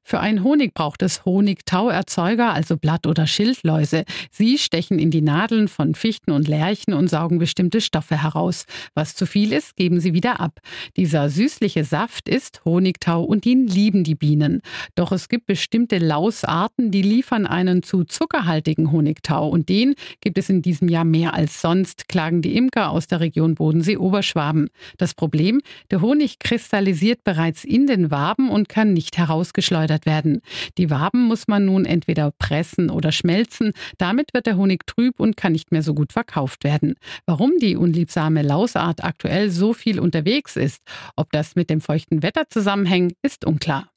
Für einen Honig braucht es Honigtauerzeuger, also Blatt- oder Schildläuse. Sie stechen in die Nadeln von Fichten und Lärchen und saugen bestimmte Stoffe heraus. Was zu viel ist, geben sie wieder ab. Dieser süßliche Saft ist Honigtau und ihn lieben die Bienen. Doch es gibt bestimmte Lausarten, die liefern einen zu zuckerhaltigen Honigtau. Und den gibt es in diesem Jahr mehr als sonst, klagen die Imker aus der Region Bodensee-Oberschwaben. Das Problem: Der Honig kristallisiert bereits in den Waben und kann nicht herausgeschleudert werden. Die Waben muss man nun entweder pressen oder schmelzen. Damit wird der Honig trüb und kann nicht mehr so gut verkauft werden. Warum die unliebsame Lausart aktuell so viel unterwegs ist, ob das mit dem feuchten Wetter zusammenhängt, ist unklar.